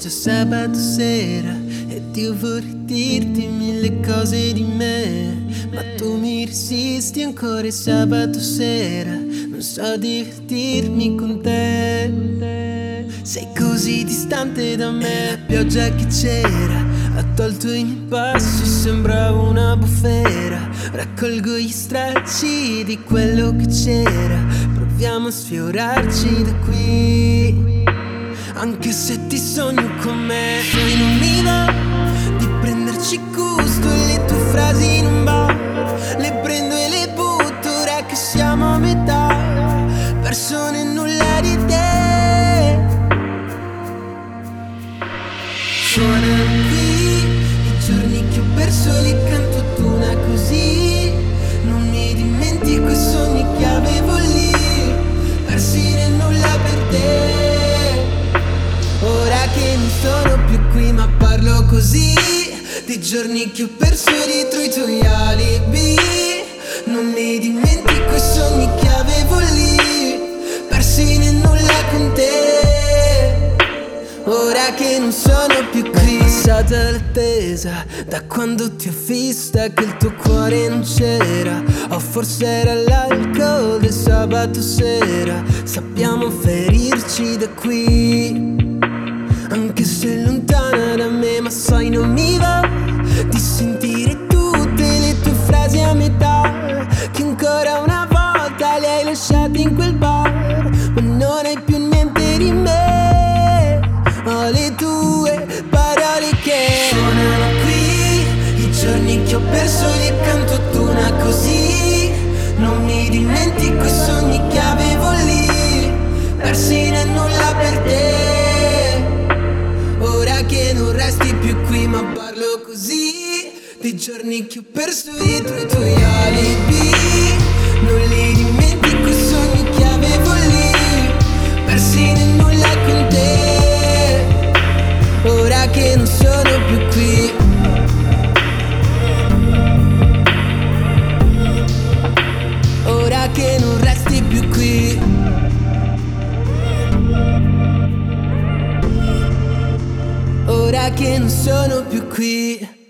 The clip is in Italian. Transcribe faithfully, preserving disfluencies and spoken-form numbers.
già sabato sera e Dio vorrei dirti mille cose di me, ma tu mi resisti ancora e sabato sera non so divertirmi con te. Sei così distante da me, la pioggia che c'era ha tolto i miei passi, sembrava una bufera. Raccolgo gli stracci di quello che c'era, proviamo a sfiorarci da qui. Anche se ti sogno con me, poi non mi va di prenderci gusto e le tue frasi in un bar le prendo e le butto ora che siamo a metà, persone nulla di te. Suonano qui i giorni che ho perso, li canto tu una così. Non mi dimentico i sogni che avevo lì, persi nel nulla per te. Ora che non sono più qui ma parlo così dei giorni che ho perso dietro i tuoi alibi. Non mi dimentico i sogni che avevo lì, persi nel nulla con te. Ora che non sono più qui, è passata l'attesa da quando ti ho vista che il tuo cuore non c'era. O forse era l'alcol del sabato sera. Sappiamo ferirci da qui, anche se lontana da me, ma sai non mi va di sentire tutte le tue frasi a metà, che ancora una volta le hai lasciate in quel bar, ma non hai più niente di me. Ho le tue parole che suonano qui, i giorni che ho perso li accanto a tu una così. Non mi dimentico i sogni che avevo lì, persi nel nulla per te. Ora che non resti più qui ma parlo così dei giorni che ho perso dietro i tuoi alibi. Non li dimentico i sogni che avevo lì, persi nel nulla con te. Ora che non sono più qui, ora che non resti più qui, ora che non sono più qui.